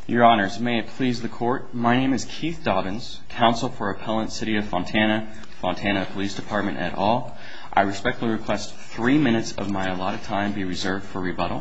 Your Honors, may it please the Court, my name is Keith Dobbins, Counsel for Appellant City of Fontana, Fontana Police Department et al. I respectfully request 3 minutes of my allotted time be reserved for rebuttal.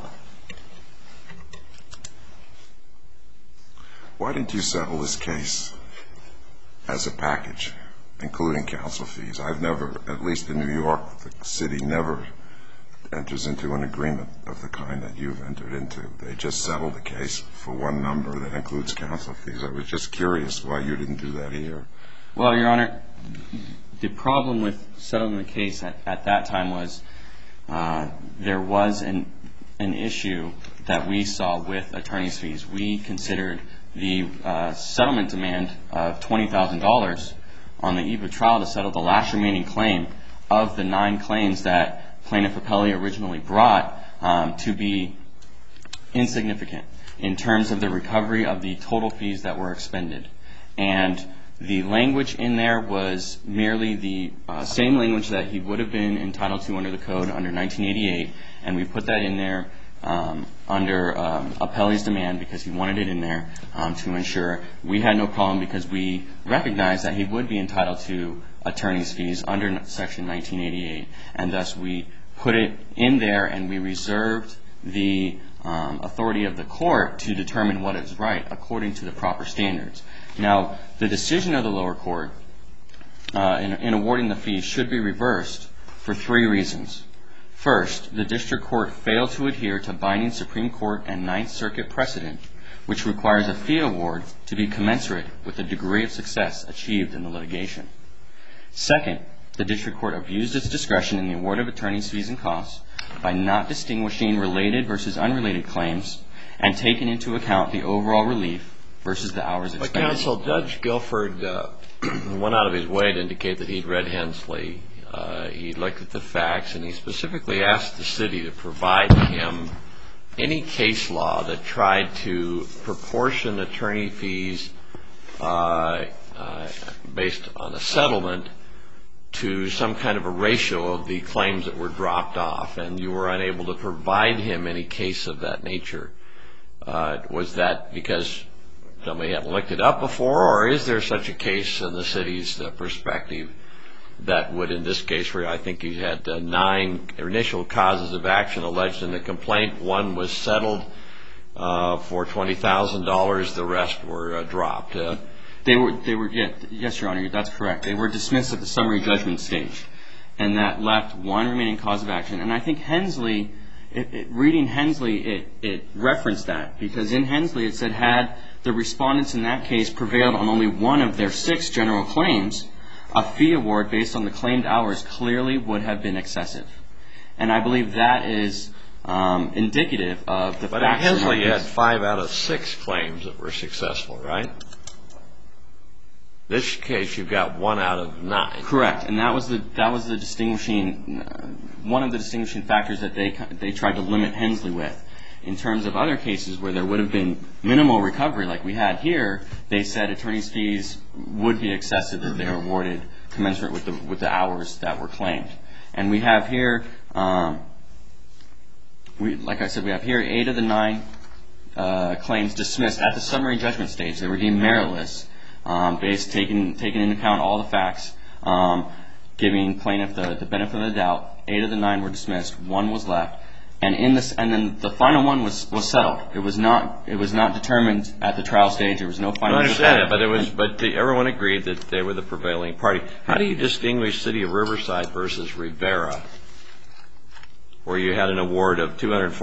Why didn't you settle this case as a package, including counsel fees? I've never, at least in New York, the city never enters into an agreement of the kind that you've entered into. They just settle the case for one number that includes counsel fees. I was just curious why you didn't do that here. Well, Your Honor, the problem with settling the case at that time was there was an issue that we saw with attorney's fees. We considered the settlement demand of $20,000 on the eve of trial to settle the last remaining claim of the 9 claims that Plaintiff Appellee originally brought to be insignificant in terms of the recovery of the total fees that were expended. And the language in there was merely the same language that he would have been entitled to under the code under 1988, and we put that in there under Appellee's demand because he wanted it in there to ensure we had no problem, because we recognized that he would be entitled to attorney's fees under Section 1988, and thus we put it in there and we reserved the authority of the court to determine what is right according to the proper standards. Now, the decision of the lower court in awarding the fees should be reversed for 3 reasons. First, the district court failed to adhere to binding Supreme Court and Ninth Circuit precedent, which requires a fee award to be commensurate with the degree of success achieved in the litigation. Second, the district court abused its discretion in the award of attorney's fees and costs by not distinguishing related versus unrelated claims and taking into account the overall relief versus the hours expended. But counsel, Judge Guilford went out of his way to indicate that he'd read Hensley. He looked at the facts, and he specifically asked the city to provide him any case law that tried to proportion attorney fees based on a settlement to some kind of a ratio of the claims that were dropped off, and you were unable to provide him any case of that nature. Was that because somebody hadn't looked it up before, or is there such a case in the city's perspective that would, in this case, where I think you had 9 initial causes of action alleged in the complaint, one was settled for $20,000, the rest were dropped? Yes, Your Honor, that's correct. They were dismissed at the summary judgment stage, and that left 1 remaining cause of action. And I think Hensley, reading Hensley, it referenced that, because in Hensley it said had the respondents in that case prevailed on only one of their 6 general claims, a fee award based on the claimed hours clearly would have been excessive. And I believe that is indicative of the fact that... But in Hensley you had 5 out of 6 claims that were successful, right? This case you've got 1 out of 9. Correct, and that was the distinguishing, one of the distinguishing factors that they tried to limit Hensley with. In terms of other cases where there would have been minimal recovery like we had here, they said attorney's fees would be excessive if they were awarded commensurate with the hours that were claimed. And we have here, like I said, we have here 8 of the 9 claims dismissed at the summary judgment stage. They were deemed meritless, taking into account all the facts, giving plaintiff the benefit of the doubt. 8 of the 9 were dismissed, 1 was left. And then the final one was settled. It was not determined at the trial stage. There was no final. I understand that, but everyone agreed that they were the prevailing party. How do you distinguish City of Riverside versus Rivera, where you had an award of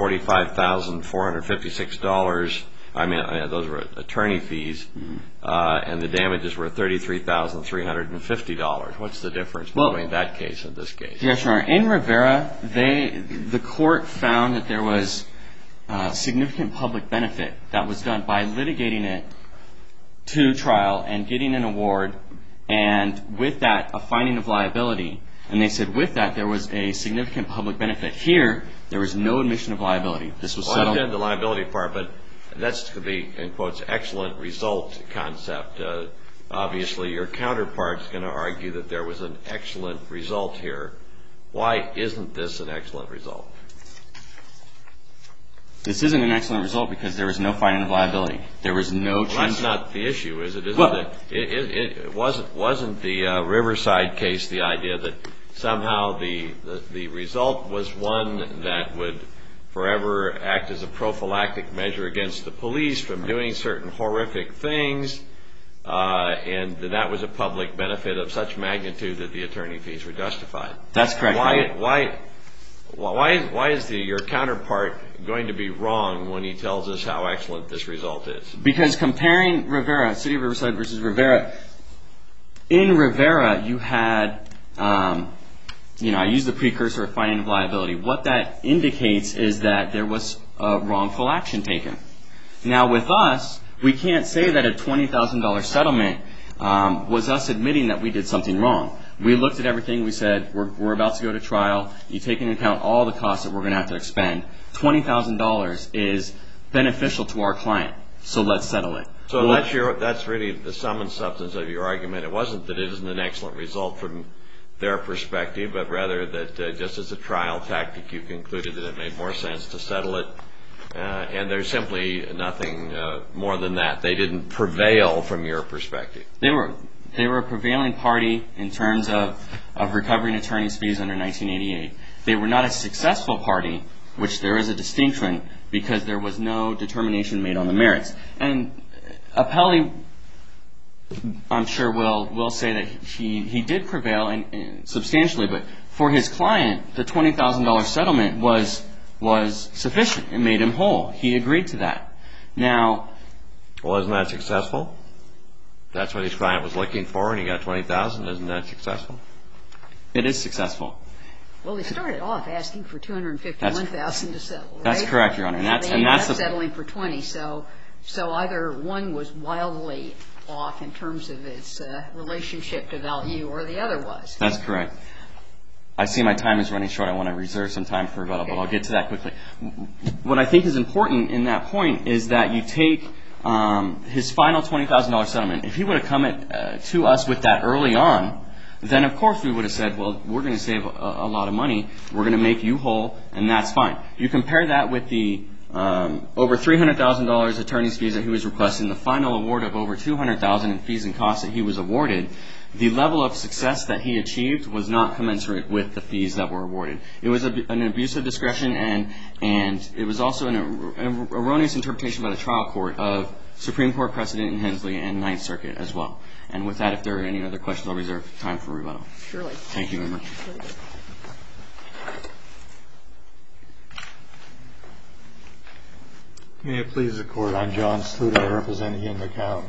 $245,456? I mean, those were attorney fees, and the damages were $33,350. What's the difference between that case and this case? Yes, Your Honor. In Rivera, the court found that there was significant public benefit that was done by litigating it to trial and getting an award, and with that, a finding of liability. And they said with that, there was a significant public benefit. Here, there was no admission of liability. This was settled. I understand the liability part, but that's to be, in quotes, excellent result concept. Obviously, your counterpart is going to argue that there was an excellent result here. Why isn't this an excellent result? This isn't an excellent result because there was no finding of liability. There was no change. Well, that's not the issue, is it? It wasn't the Riverside case the idea that somehow the result was one that would forever act as a prophylactic measure against the police from doing certain horrific things, and that was a public benefit of such magnitude that the attorney fees were justified. That's correct. Why is your counterpart going to be wrong when he tells us how excellent this result is? Because comparing Rivera, City of Riverside versus Rivera, in Rivera you had, I used the precursor of finding of liability. What that indicates is that there was wrongful action taken. Now with us, we can't say that a $20,000 settlement was us admitting that we did something wrong. We looked at everything. We said, we're about to go to trial. You take into account all the costs that we're going to have to expend. $20,000 is beneficial to our client, so let's settle it. So that's really the sum and substance of your argument. It wasn't that it isn't an excellent result from their perspective, but rather that just as a trial tactic, you concluded that it made more sense to settle it. And there's simply nothing more than that. They didn't prevail from your perspective. They were a prevailing party in terms of recovering attorney's fees under 1988. They were not a successful party, which there is a distinction, because there was no determination made on the merits. And Appelli, I'm sure, will say that he did prevail substantially, but for his client, the $20,000 settlement was sufficient. It made him whole. He agreed to that. Now, wasn't that successful? That's what his client was looking for, and he got $20,000. Isn't that successful? It is successful. Well, he started off asking for $251,000 to settle, right? That's correct, Your Honor. And they ended up settling for $20,000. So either one was wildly off in terms of its relationship to value, or the other was. That's correct. I see my time is running short. I want to reserve some time for rebuttal, but I'll get to that quickly. What I think is important in that point is that you take his final $20,000 settlement. If he would have come to us with that early on, then of course we would have said, well, we're going to save a lot of money. We're going to make you whole, and that's fine. You compare that with the over $300,000 attorney's fees that he was requesting, the final award of over $200,000 in fees and costs that he was awarded. The level of success that he achieved was not commensurate with the fees that were awarded. It was an abuse of discretion, and it was also an erroneous interpretation by the trial court of Supreme Court precedent in Hensley and Ninth Circuit as well. And with that, if there are any other questions, I'll reserve time for rebuttal. Surely. Thank you very much. May it please the Court. I'm John Sluder. I represent Ian McCown.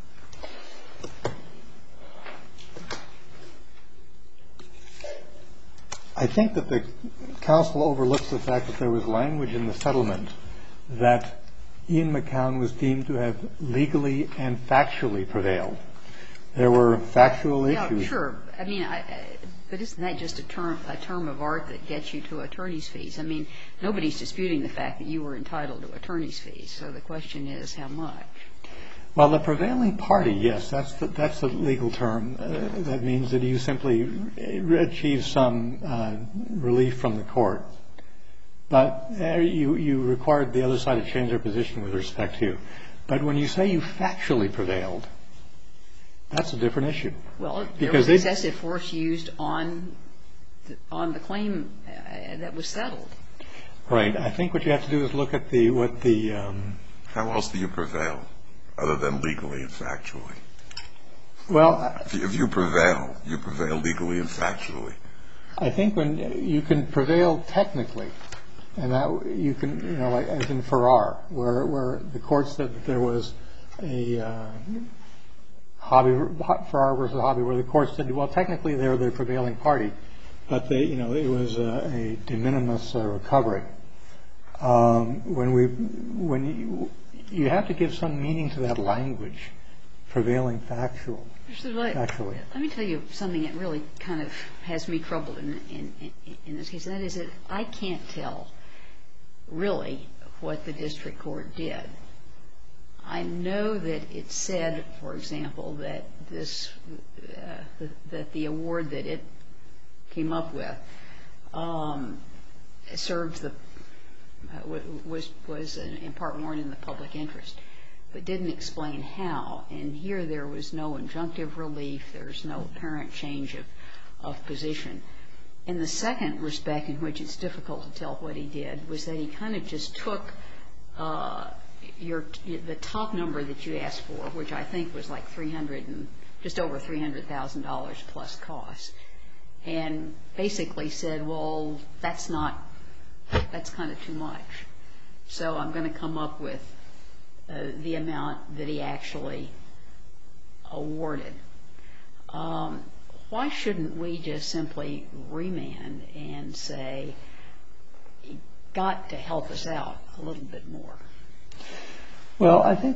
I think that the counsel overlooks the fact that there was language in the settlement that Ian McCown was deemed to have legally and factually prevailed. There were factual issues. Yeah, sure. I mean, but isn't that just a term of art that gets you to attorney's fees? I mean, nobody's disputing the fact that you were entitled to attorney's fees. So the question is, how much? Well, the prevailing party, yes, that's the legal term. That means that you simply achieve some relief from the court. But you required the other side to change their position with respect to you. But when you say you factually prevailed, that's a different issue. Well, there was excessive force used on the claim that was settled. Right. I think what you have to do is look at How else do you prevail other than legally and factually? Well, if you prevail legally and factually. I think when you can prevail technically, and that you can, like as in Farrar, where the court said that there was a Farrar versus Hobby, where the court said, well, technically they're the prevailing party, but it was a de minimis recovery. When you have to give some meaning to that language, prevailing factually. Let me tell you something that really kind of has me troubled in this case, and that is that I can't tell really what the district court did. I know that it said, for example, that that the award that it came up with served the was in part warranted in the public interest, but didn't explain how. And here there was no injunctive relief. There's no apparent change of position. And the second respect in which it's difficult to tell what he did was that he kind of just took the top number that you asked for, which I think was like just over $300,000 plus costs, and basically said, well, that's kind of too much. So I'm going to come up with the amount that he actually awarded. Why shouldn't we just simply remand and say, you got to help us out a little bit more? Well, I think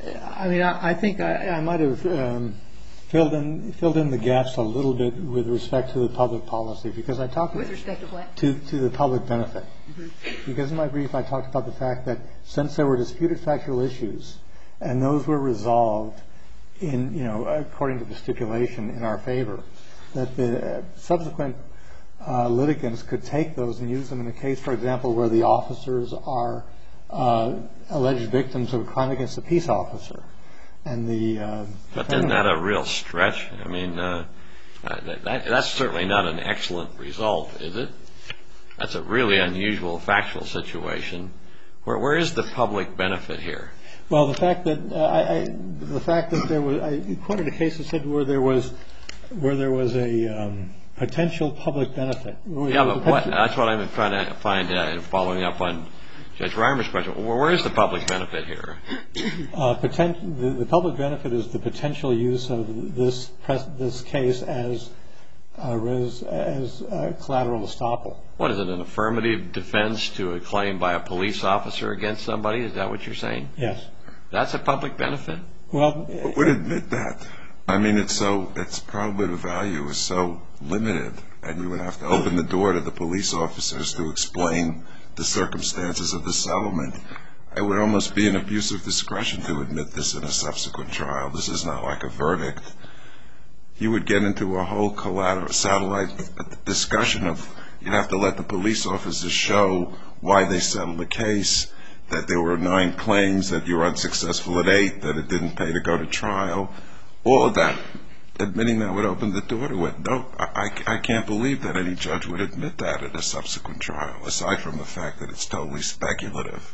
I might have filled in the gaps a little bit with respect to the public policy, because I talked with respect to what? To the public benefit. Mm-hmm. Because in my brief I talked about the fact that since there were disputed factual issues and those were resolved according to the stipulation in our favor, that the subsequent litigants could take those and use them in a case, for example, where the officers are alleged victims of a crime against a peace officer. And but isn't that a real stretch? I mean, that's certainly not an excellent result, is it? That's a really unusual factual situation. Where is the public benefit here? Well, the fact that there was, I quoted a case that said where there was a potential public benefit. Yeah, but that's what I'm trying to find out, following up on Judge Reimer's question. Where is the public benefit here? The public benefit is the potential use of this case as collateral estoppel. What is it, an affirmative defense to a claim by a police officer against somebody? Is that what you're saying? Yes. That's a public benefit? Well, I would admit that. I mean, its probative value is so limited, and you would have to open the door to the police officers to explain the circumstances of the settlement. It would almost be an abuse of discretion to admit this in a subsequent trial. This is not like a verdict. You would get into a whole satellite discussion of, you'd have to let the police officers show why they settled the case, that there were 9 claims, that you were unsuccessful at 8, that it didn't pay to go to trial. All of that, admitting that would open the door to it. No, I can't believe that any judge would admit that at a subsequent trial, aside from the fact that it's totally speculative.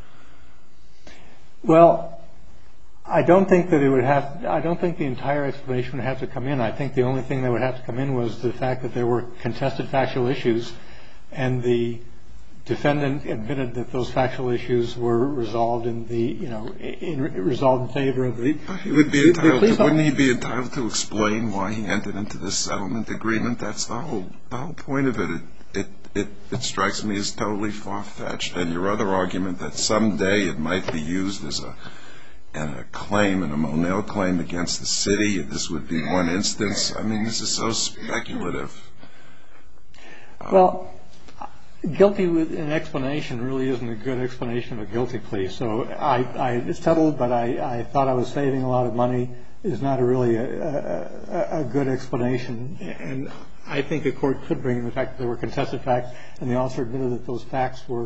Well, I don't think the entire explanation would have to come in. I think the only thing that would have to come in was the fact that there were contested factual issues, and the defendant admitted that those factual issues were resolved resolved in favor of the. Wouldn't he be entitled to explain why he entered into this settlement agreement? That's the whole point of it. It strikes me as totally far-fetched. And your other argument that someday it might be used as a claim, and a Monell claim against the city, and this would be one instance. I mean, this is so speculative. Well, guilty with an explanation really isn't a good explanation of a guilty plea. So I settled, but I thought I was saving a lot of money is not really a good explanation. And I think a court could bring in the fact that there were contested facts, and the officer admitted that those facts were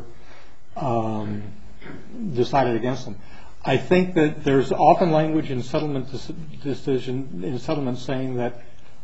decided against them. I think that there's often language in settlement saying that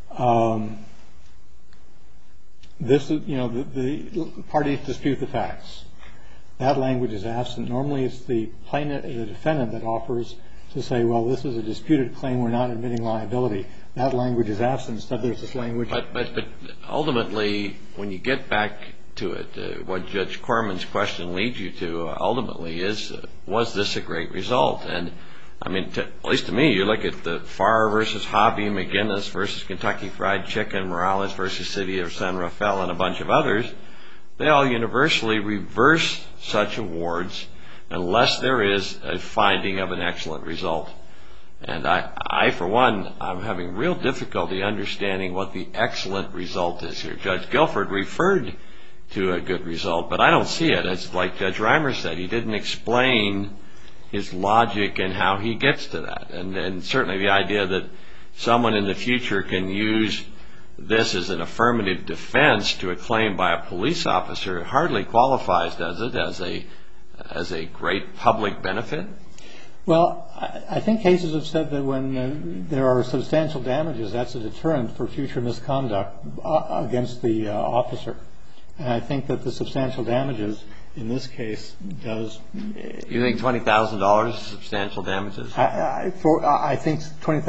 this is, the parties dispute the facts. That language is absent. Normally, it's the defendant that offers to say, well, this is a disputed claim. We're not admitting liability. That language is absent. Instead, there's this language. But ultimately, when you get back to it, what Judge Corman's question leads you to ultimately is, was this a great result? And I mean, at least to me, you look at the Farr versus Hobby, McGinnis versus Kentucky Fried Chicken, Morales versus City of San Rafael, and a bunch of others. They all universally reverse such awards unless there is a finding of an excellent result. And I, for one, I'm having real difficulty understanding what the excellent result is here. Judge Guilford referred to a good result, but I don't see it. It's like Judge Reimer said. He didn't explain his logic and how he gets to that. And certainly the idea that someone in the future can use this as an affirmative defense to a claim by a police officer hardly qualifies, does it, as a great public benefit? Well, I think cases have said that when there are substantial damages, that's a deterrent for future misconduct against the officer. And I think that the substantial damages in this case does. You think $20,000 is substantial damages? I think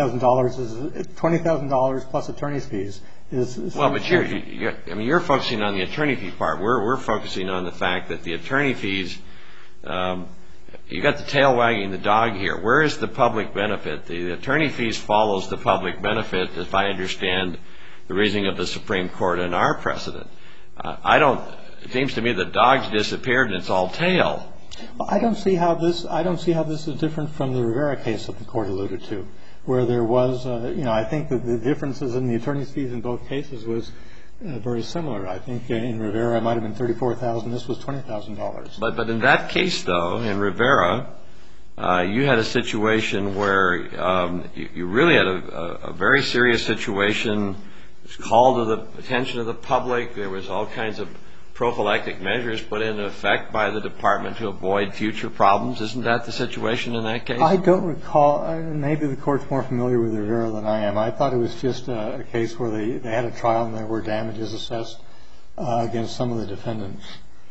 $20,000 plus attorney's fees is. Well, but you're focusing on the attorney fee part. We're focusing on the fact that the attorney fees. You got the tail wagging the dog here. Where is the public benefit? The attorney fees follows the public benefit, if I understand the reasoning of the Supreme Court and our precedent. It seems to me the dog's disappeared and it's all tail. Well, I don't see how this is different from the Rivera case that the court alluded to, where there was, I think that the differences in the attorney's fees in both cases was very similar. I think in Rivera it might have been $34,000. This was $20,000. But in that case, though, in Rivera, you had a situation where you really had a very serious situation. It was called to the attention of the public. There was all kinds of prophylactic measures put into effect by the department to avoid future problems. Isn't that the situation in that case? I don't recall. Maybe the court's more familiar with Rivera than I am. I thought it was just a case where they had a trial and there were damages assessed against some of the defendants.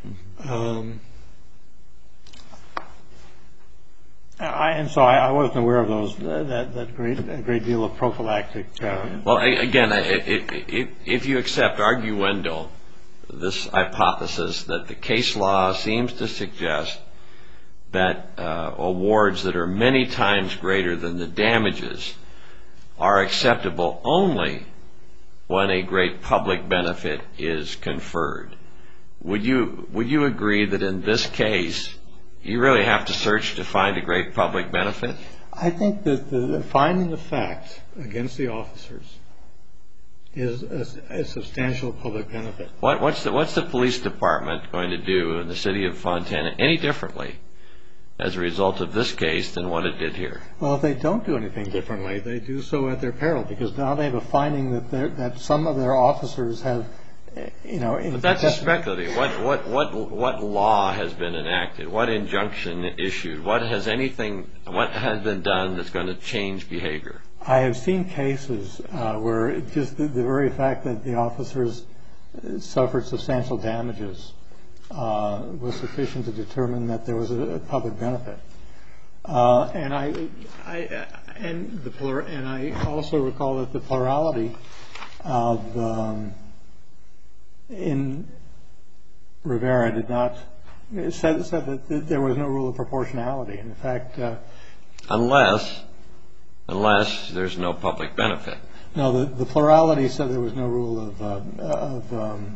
And so I wasn't aware of those. That great deal of prophylactic. Well, again, if you accept arguendo, this hypothesis that the case law seems to suggest that awards that are many times greater than the damages are acceptable only when a great public benefit is conferred. Would you agree that in this case you really have to search to find a great public benefit? I think that finding the fact against the officers is a substantial public benefit. What's the police department going to do in the city of Fontana any differently as a result of this case than what it did here? Well, if they don't do anything differently, they do so at their peril, because now they have a finding that some of their officers have, But that's speculative. What law has been enacted? What injunction issued? What has been done that's going to change behavior? I have seen cases where just the very fact that the officers suffered substantial damages was sufficient to determine that there was a public benefit. And I also recall that the plurality in Rivera said that there was no rule of proportionality. In fact, unless there's no public benefit. No, the plurality said there was no rule of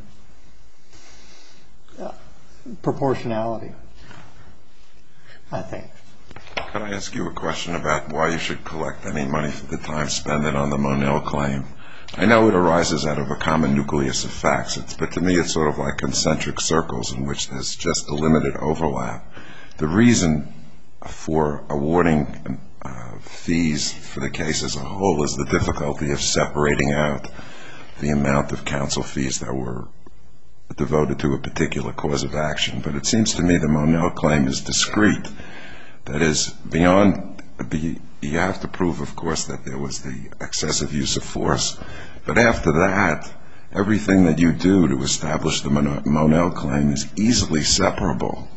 proportionality, I think. Could I ask you a question about why you should collect any money for the time spent on the Monell claim? I know it arises out of a common nucleus of facts, but to me it's sort of like concentric circles in which there's just a limited overlap. The reason for awarding fees for the case as a whole is the difficulty of separating out the amount of counsel fees that were devoted to a particular cause of action. But it seems to me the Monell claim is discrete. That is, you have to prove, of course, that there was the excessive use of force. But after that, everything that you do to establish the Monell claim is easily separable.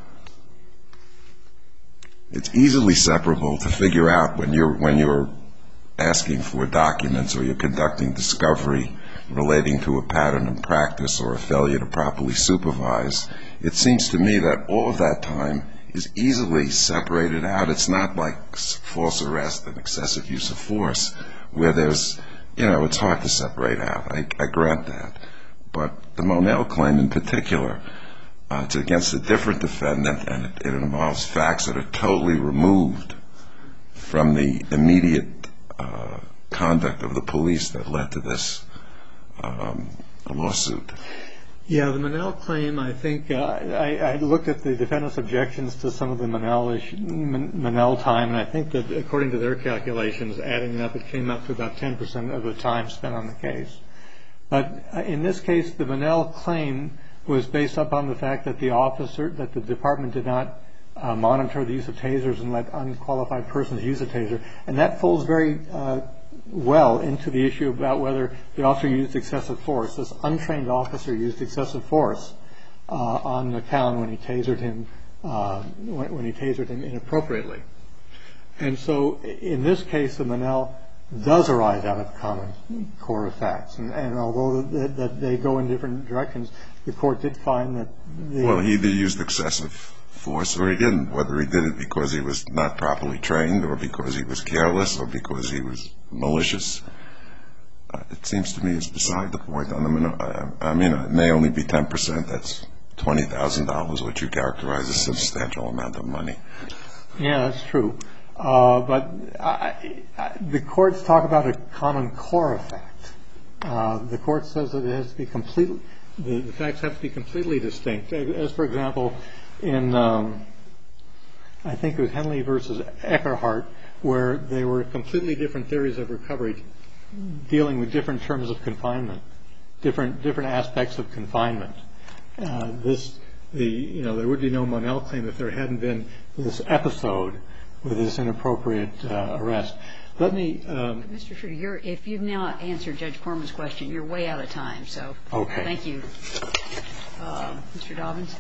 It's easily separable to figure out when you're asking for documents or you're conducting discovery relating to a pattern and practice or a failure to properly supervise. It seems to me that all of that time is easily separated out. It's not like false arrest and excessive use of force where there's, it's hard to separate out. I grant that. But the Monell claim in particular, it's against a different defendant, and it involves facts that are totally removed from the immediate conduct of the police that led to this lawsuit. Yeah, the Monell claim, I think, I looked at the defendant's objections to some of the Monell time, and I think that according to their calculations, adding it up, it came up to about 10% of the time spent on the case. But in this case, the Monell claim was based upon the fact that the department did not monitor the use of tasers and let unqualified persons use a taser. And that falls very well into the issue about whether the officer used excessive force. This untrained officer used excessive force on McCown when he tasered him inappropriately. And so in this case, the Monell does arise out of common core of facts. And although that they go in different directions, the court did find that Well, he either used excessive force or he didn't, whether he did it because he was not properly trained or because he was careless or because he was malicious. It seems to me it's beside the point. I mean, it may only be 10%. That's $20,000, which you characterize as a substantial amount of money. Yeah, that's true. But the courts talk about a common core effect. The court says that it has to be the facts have to be completely distinct. As, for example, in I think it was Henley versus Eckerhart, where they were completely different theories of recovery dealing with different terms of confinement, different aspects of confinement. There would be no Monell claim if there hadn't been this episode with this inappropriate arrest. Let me Mr. Schroeder, if you've now answered Judge Corman's question, you're way out of time. So okay. Thank you. Mr. Dobbins?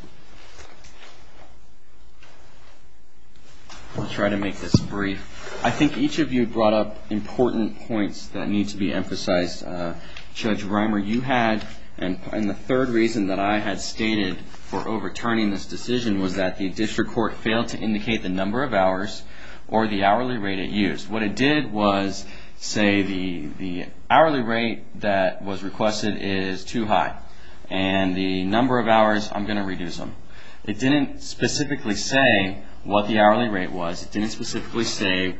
I'll try to make this brief. I think each of you brought up important points that need to be emphasized. Judge Reimer, you had, and the third reason that I had stated for overturning this decision was that the district court failed to indicate the number of hours or the hourly rate it used. What it did was say the hourly rate that was requested is too high, and the number of hours, I'm going to reduce them. It didn't specifically say what the hourly rate was. It didn't specifically say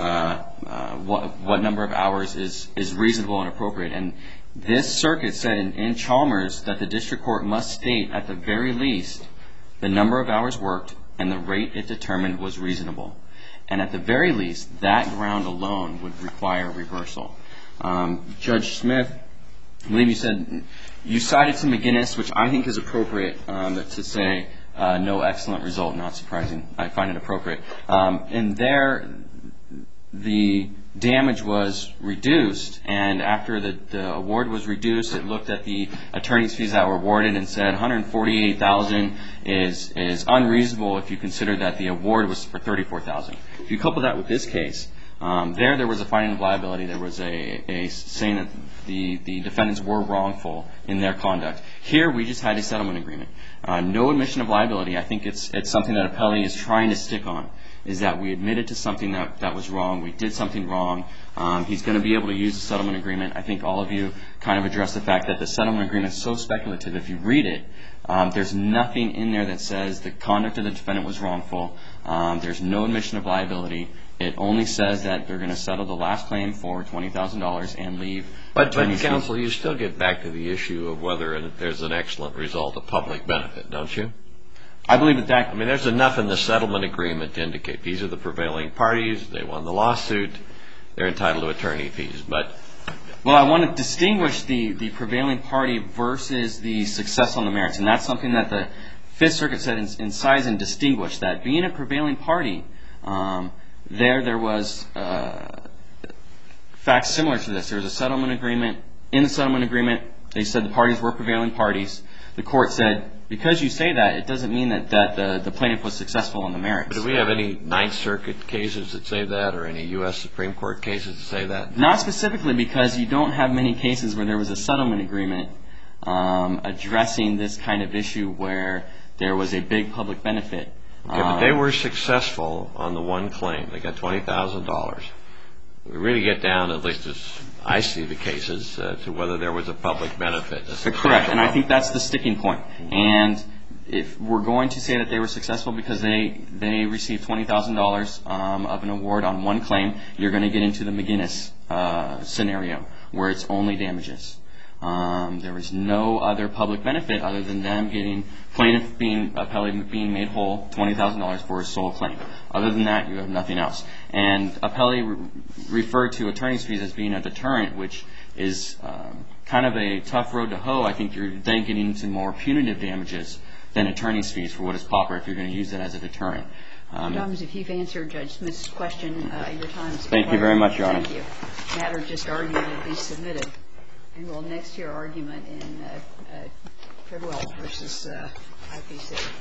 what number of hours is reasonable and appropriate. And this circuit said in Chalmers that the district court must state at the very least the number of hours worked and the rate it determined was reasonable. And at the very least, that ground alone would require reversal. Judge Smith, I believe you cited to McGinnis, which I think is appropriate to say no excellent result, not surprising. I find it appropriate. And there, the damage was reduced, and after the award was reduced, it looked at the attorney's fees that were awarded and said $148,000 is unreasonable if you consider that the award was for $34,000. If you couple that with this case, there was a finding of liability. There was a saying that the defendants were wrongful in their conduct. Here, we just had a settlement agreement. No admission of liability. I think it's something that Appelli is trying to stick on, is that we admitted to something that was wrong. We did something wrong. He's going to be able to use the settlement agreement. I think all of you kind of addressed the fact that the settlement agreement is so speculative. If you read it, there's nothing in there that says the conduct of the defendant was wrongful. There's no admission of liability. It only says that they're going to settle the last claim for $20,000 and leave. But counsel, you still get back to the issue of whether there's an excellent result of public benefit, don't you? I believe that. I mean, there's enough in the settlement agreement to indicate these are the prevailing parties. They won the lawsuit. They're entitled to attorney fees. Well, I want to distinguish the prevailing party versus the success on the merits, and that's something that the Fifth Circuit said in size and distinguished, that being a prevailing party, there was facts similar to this. There was a settlement agreement. In the settlement agreement, they said the parties were prevailing parties. The court said, because you say that, it doesn't mean that the plaintiff was successful on the merits. Do we have any Ninth Circuit cases that say that, or any U.S. Supreme Court cases that say that? Not specifically, because you don't have many cases where there was a settlement agreement addressing this kind of issue where there was a big public benefit. Okay, but they were successful on the one claim. They got $20,000. We really get down, at least as I see the cases, to whether there was a public benefit. Correct, and I think that's the sticking point. And if we're going to say that they were successful because they received $20,000 of an award on one claim, you're going to get into the McGinnis scenario where it's only damages. There was no other public benefit other than them getting plaintiff Appelli being made whole $20,000 for his sole claim. Other than that, you have nothing else. And Appelli referred to attorney's fees as being a deterrent, which is kind of a tough road to hoe. I think you're then getting into more punitive damages than attorney's fees for what is proper if you're going to use it as a deterrent. Thomas, if you've answered Judge Smith's question, your time is expired. Thank you very much, Your Honor. Thank you. The matter just argued will be submitted. And we'll next hear argument in Treadwell v. IPC.